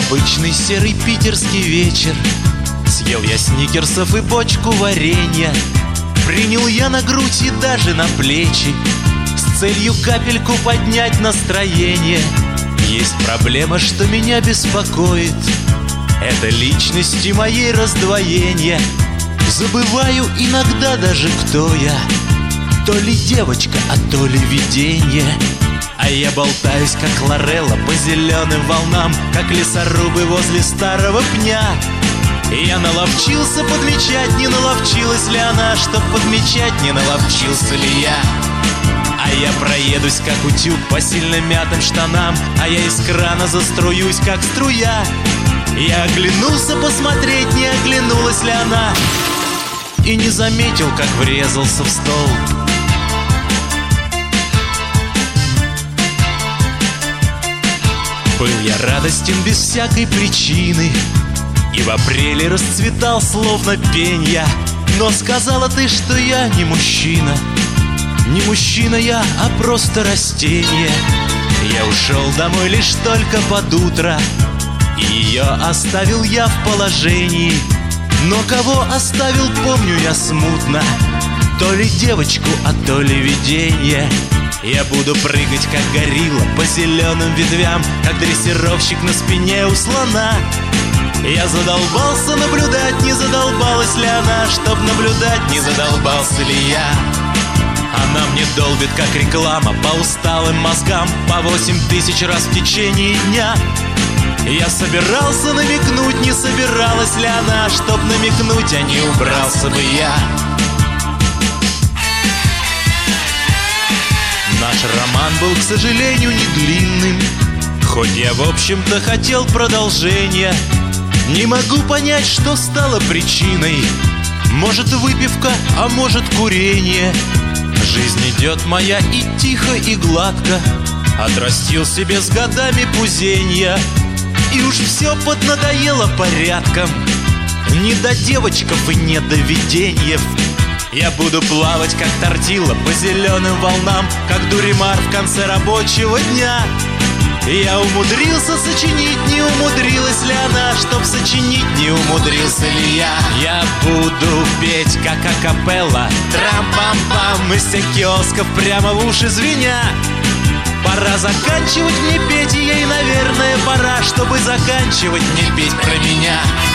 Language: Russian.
обычный серый питерский вечер. Съел я сникерсов и бочку варенья. Принял я на грудь и даже на плечи, с целью капельку поднять настроение. Есть проблема, что меня беспокоит. Это личности моей раздвоение. Забываю иногда даже, кто я. То ли девочка, а то ли видение. А я болтаюсь, как Лорелла, по зеленым волнам, как лесорубы возле старого пня. И я наловчился подмечать, не наловчилась ли она, чтоб подмечать, не наловчился ли я. А я проедусь, как утюг, по сильно мятым штанам, а я из крана заструюсь, как струя. Я оглянулся посмотреть, не оглянулась ли она, и не заметил, как врезался в стол. Был я радостен без всякой причины, и в апреле расцветал словно пенья. Но сказала ты, что я не мужчина. Не мужчина я, а просто растение. Я ушел домой лишь только под утро, и ее оставил я в положении. Но кого оставил, помню я смутно. То ли девочку, а то ли видение. Я буду прыгать, как горилла, по зеленым ветвям, как дрессировщик на спине у слона. Я задолбался наблюдать, не задолбалась ли она, чтоб наблюдать, не задолбался ли я. Она мне долбит, как реклама, по усталым мозгам, по 8000 раз в течение дня. Я собирался намекнуть, не собиралась ли она, чтоб намекнуть, а не убрался бы я. Наш роман был, к сожалению, не длинным, хоть я, в общем-то, хотел продолжения. Не могу понять, что стало причиной. Может, выпивка, а может, курение. Жизнь идет моя и тихо, и гладко. Отрастил себе с годами пузенья, и уж все поднадоело порядком. Не до девочков и не до виденьев. Я буду плавать, как тортила, по зеленым волнам, как дуримар в конце рабочего дня. Я умудрился сочинить, не умудрилась ли она, чтоб сочинить, не умудрился ли я. Я буду петь, как акапелла, трам-пам-пам, из всех киосков прямо в уши звеня. Пора заканчивать мне петь, и ей, наверное, пора, чтобы заканчивать мне петь про меня.